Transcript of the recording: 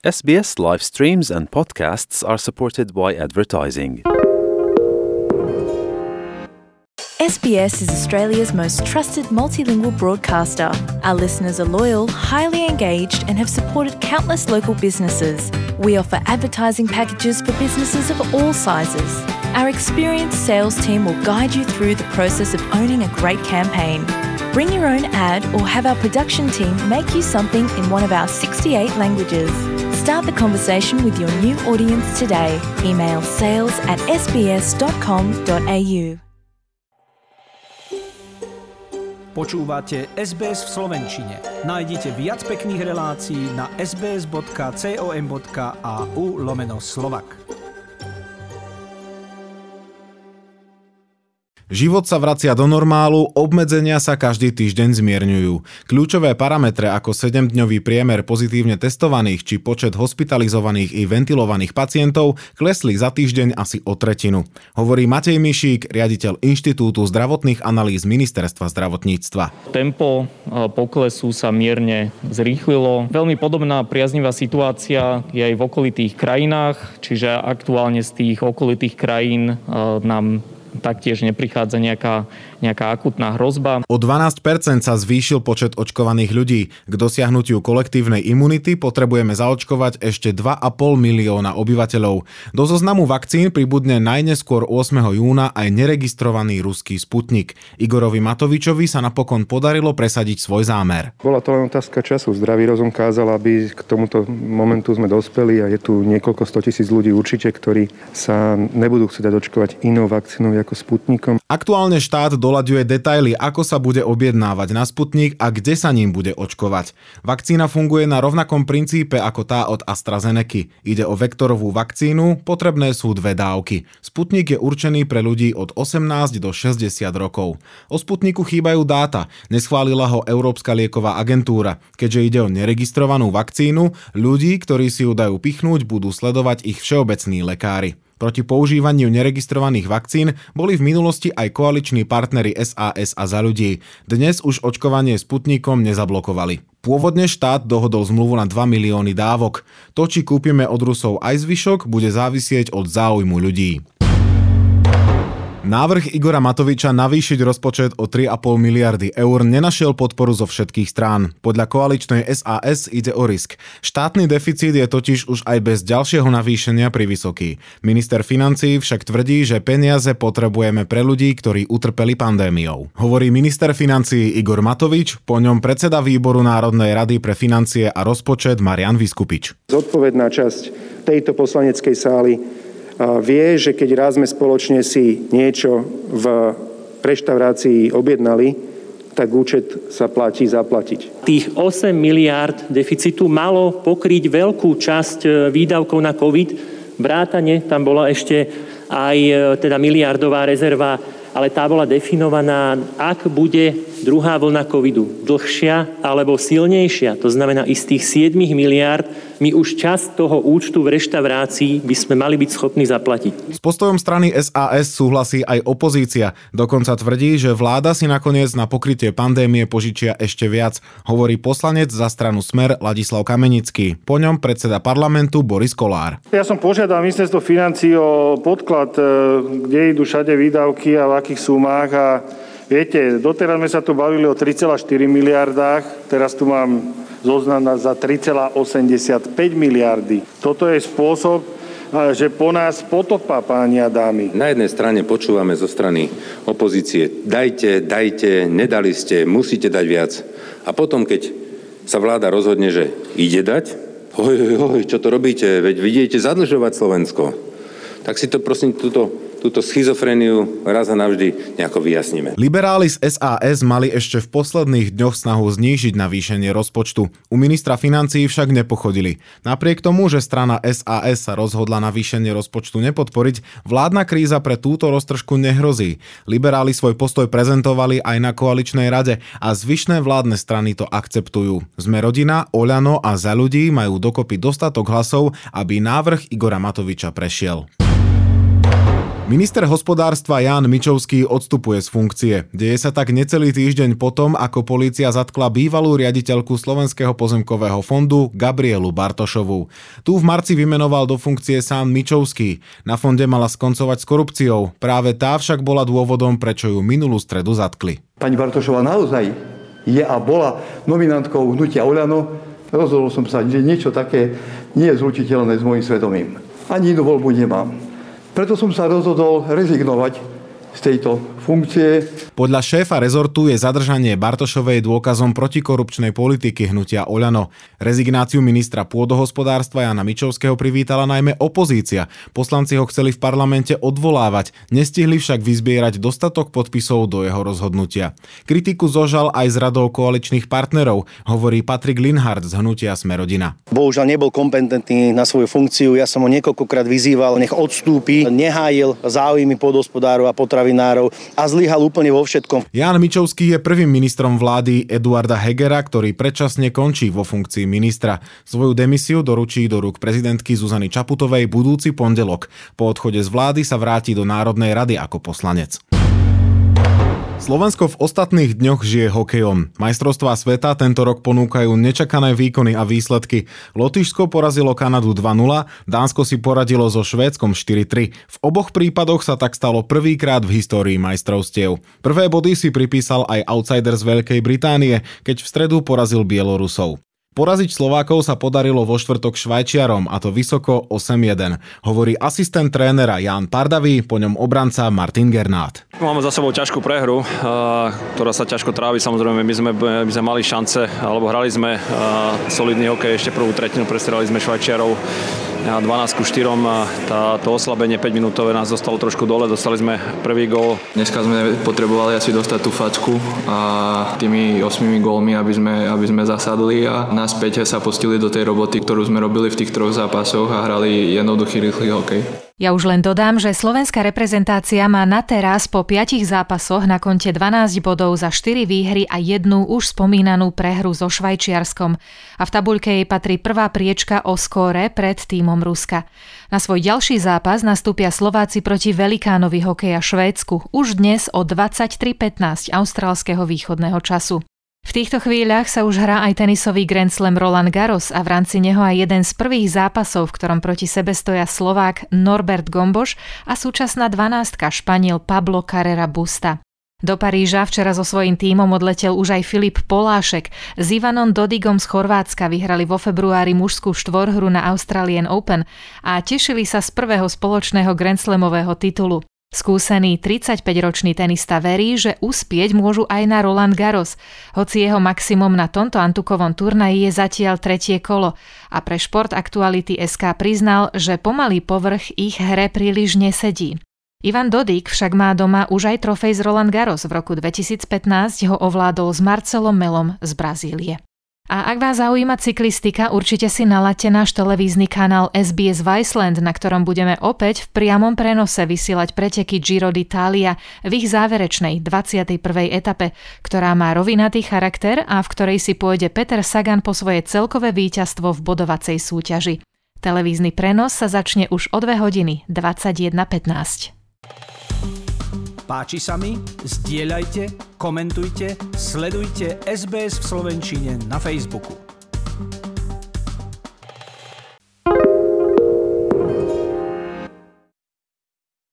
SBS live streams and podcasts are supported by advertising. SBS is Australia's most trusted multilingual broadcaster. Our listeners are loyal, highly engaged, and have supported countless local businesses. We offer advertising packages for businesses of all sizes. Our experienced sales team will guide you through the process of owning a great campaign. Bring your own ad or have our production team make you something in one of our 68 languages. Start the conversation with your new audience today. Email sales@sbs.com.au. Počúvate SBS v slovenčine. Nájdite viac pekných relácií na sbs.com.au/Slovak. Život sa vracia do normálu, obmedzenia sa každý týždeň zmierňujú. Kľúčové parametre ako 7-dňový priemer pozitívne testovaných či počet hospitalizovaných i ventilovaných pacientov klesli za týždeň asi o tretinu. Hovorí Matej Mišík, riaditeľ Inštitútu zdravotných analýz Ministerstva zdravotníctva. Tempo poklesu sa mierne zrýchlilo. Veľmi podobná priaznivá situácia je aj v okolitých krajinách, čiže aktuálne z tých okolitých krajín nám taktiež neprichádza nejaká akútna hrozba. O 12% sa zvýšil počet očkovaných ľudí. K dosiahnutiu kolektívnej imunity potrebujeme zaočkovať ešte 2,5 milióna obyvateľov. Do zoznamu vakcín pribudne najneskôr 8. júna aj neregistrovaný ruský Sputnik. Igorovi Matovičovi sa napokon podarilo presadiť svoj zámer. Bola to len otázka času. Zdravý rozum kázal, aby k tomuto momentu sme dospeli a je tu niekoľko 100 000 ľudí určite, ktorí sa nebudú chcieť očkovať inou vakcínou ako Sputnikom. Aktuálne štát doľaďuje detaily, ako sa bude objednávať na Sputnik a kde sa ním bude očkovať. Vakcína funguje na rovnakom princípe ako tá od AstraZeneky. Ide o vektorovú vakcínu, potrebné sú 2 dávky. Sputnik je určený pre ľudí od 18 do 60 rokov. O Sputniku chýbajú dáta, neschválila ho Európska lieková agentúra. Keďže ide o neregistrovanú vakcínu, ľudí, ktorí si ju dajú pichnúť, budú sledovať ich všeobecní lekári. Proti používaniu neregistrovaných vakcín boli v minulosti aj koaliční partneri SAS a Za ľudí. Dnes už očkovanie Sputnikom nezablokovali. Pôvodne štát dohodol zmluvu na 2 milióny dávok. To, či kúpime od Rusov aj zvyšok, bude závisieť od záujmu ľudí. Návrh Igora Matoviča navýšiť rozpočet o 3,5 miliardy eur nenašiel podporu zo všetkých strán. Podľa koaličnej SAS ide o risk. Štátny deficit je totiž už aj bez ďalšieho navýšenia privysoký. Minister financií však tvrdí, že peniaze potrebujeme pre ľudí, ktorí utrpeli pandémiou. Hovorí minister financií Igor Matovič, po ňom predseda výboru Národnej rady pre financie a rozpočet Marian Vyskupič. Zodpovedná časť tejto poslaneckej sály vie, že keď raz sme spoločne si niečo v reštaurácii objednali, tak účet sa platí zaplatiť. Tých 8 miliárd deficitu malo pokryť veľkú časť výdavkov na COVID. Vrátane tam bola ešte aj teda miliardová rezerva, ale tá bola definovaná, ak bude druhá vlna covidu dlhšia alebo silnejšia. To znamená, i z tých 7 miliárd my už časť toho účtu v reštaurácii by sme mali byť schopní zaplatiť. S postojom strany SAS súhlasí aj opozícia. Dokonca tvrdí, že vláda si nakoniec na pokrytie pandémie požičia ešte viac, hovorí poslanec za stranu Smer Ladislav Kamenický. Po ňom predseda parlamentu Boris Kollár. Ja som požiadal ministerstvo financií o podklad, kde idú všade výdavky a v akých sumách a viete, doteraz sme sa tu bavili o 3,4 miliardách, teraz tu mám zoznam za 3,85 miliardy. Toto je spôsob, že po nás potopa, páni a dámy. Na jednej strane počúvame zo strany opozície, dajte, nedali ste, musíte dať viac. A potom, keď sa vláda rozhodne, že ide dať, čo to robíte, veď vidíte zadlžovať Slovensko, tak si to prosím túto schizofréniu raz a navždy nejako vyjasníme. Liberáli z SAS mali ešte v posledných dňoch snahu znížiť navýšenie rozpočtu. U ministra financií však nepochodili. Napriek tomu, že strana SAS sa rozhodla navýšenie rozpočtu nepodporiť, vládna kríza pre túto roztržku nehrozí. Liberáli svoj postoj prezentovali aj na koaličnej rade a zvyšné vládne strany to akceptujú. Sme rodina, Oľano a Za ľudí majú dokopy dostatok hlasov, aby návrh Igora Matoviča prešiel. Minister hospodárstva Ján Mičovský odstupuje z funkcie. Deje sa tak necelý týždeň potom, ako polícia zatkla bývalú riaditeľku Slovenského pozemkového fondu Gabrielu Bartošovú. Tu v marci vymenoval do funkcie sám Mičovský. Na fonde mala skoncovať s korupciou. Práve tá však bola dôvodom, prečo ju minulú stredu zatkli. Pani Bartošová naozaj je a bola nominantkou hnutia Oľano. Rozhodol som sa, že niečo také nie je zlučiteľné s môjim svedomím. Ani inú voľbu nemám. Preto som sa rozhodol rezignovať z tejto funkcie. Podľa šéfa rezortu je zadržanie Bartošovej dôkazom protikorupčnej politiky hnutia Oľano. Rezignáciu ministra pôdohospodárstva Jána Mičovského privítala najmä opozícia. Poslanci ho chceli v parlamente odvolávať, nestihli však vyzbierať dostatok podpisov do jeho rozhodnutia. Kritiku zožal aj z radou koaličných partnerov, hovorí Patrik Linhart z hnutia Smer-Rodina. Bohužiaľ nebol kompetentný na svoju funkciu, ja som ho niekoľkokrát vyzýval, nech odstúpi, nehájil záujmy pôdohospodárov a potravinárov a zlyhal úplne vo všetkom. Ján Mičovský je prvým ministrom vlády Eduarda Hegera, ktorý predčasne končí vo funkcii ministra. Svoju demisiu doručí do rúk prezidentky Zuzany Čaputovej budúci pondelok. Po odchode z vlády sa vráti do Národnej rady ako poslanec. Slovensko v ostatných dňoch žije hokejom. Majstrovstvá sveta tento rok ponúkajú nečakané výkony a výsledky. Lotyšsko porazilo Kanadu 2-0, Dánsko si poradilo so Švédskom 4-3. V oboch prípadoch sa tak stalo prvýkrát v histórii majstrovstiev. Prvé body si pripísal aj outsider z Veľkej Británie, keď v stredu porazil Bielorusov. Poraziť Slovákov sa podarilo vo štvrtok Švajčiarom, a to vysoko 8-1. Hovorí asistent trénera Ján Pardavý, po ňom obranca Martin Gernát. Máme za sebou ťažkú prehru, ktorá sa ťažko trávi. Samozrejme, my sme mali šance, alebo hrali sme solidný hokej, ešte prvú tretinu prestrelali sme Švajčiarov 12-4. To oslabenie 5-minútové nás dostalo trošku dole, dostali sme prvý gól. Dneska sme potrebovali asi dostať tú facku a tými 8 gólmi, aby sme zasadli a naspäť sa pustili do tej roboty, ktorú sme robili v tých 3 zápasoch a hrali jednoduchý, rýchly hokej. Ja už len dodám, že slovenská reprezentácia má na teraz po 5 zápasoch na konte 12 bodov za 4 výhry a jednu už spomínanú prehru so Švajčiarskom. A v tabuľke jej patrí prvá priečka o skóre pred tímom Ruska. Na svoj ďalší zápas nastúpia Slováci proti velikánovi hokeja Švédsku už dnes o 23:15 austrálskeho východného času. V týchto chvíľach sa už hrá aj tenisový Grand Slam Roland Garros a v rámci neho aj jeden z prvých zápasov, v ktorom proti sebe stoja Slovák Norbert Gomboš a súčasná 12-ka Španiel Pablo Carrera Busta. Do Paríža včera so svojím tímom odletel už aj Filip Polášek. S Ivanom Dodigom z Chorvátska vyhrali vo februári mužskú štvorhru na Australian Open a tešili sa z prvého spoločného Grand Slamového titulu. Skúsený 35-ročný tenista verí, že uspieť môžu aj na Roland Garros, hoci jeho maximum na tomto antukovom turnaji je zatiaľ 3. kolo a pre Šport Aktuality SK priznal, že pomalý povrch ich hre príliš nesedí. Ivan Dodig však má doma už aj trofej z Roland Garros. V roku 2015 ho ovládol s Marcelom Melom z Brazílie. A ak vás zaujíma cyklistika, určite si naladte náš televízny kanál SBS Viceland, na ktorom budeme opäť v priamom prenose vysielať preteky Giro d'Italia v ich záverečnej 21. etape, ktorá má rovinatý charakter a v ktorej si pôjde Peter Sagan po svoje celkové víťazstvo v bodovacej súťaži. Televízny prenos sa začne už o 2:21:15. Páči sa mi? Zdieľajte, komentujte, sledujte SBS v slovenčine na Facebooku.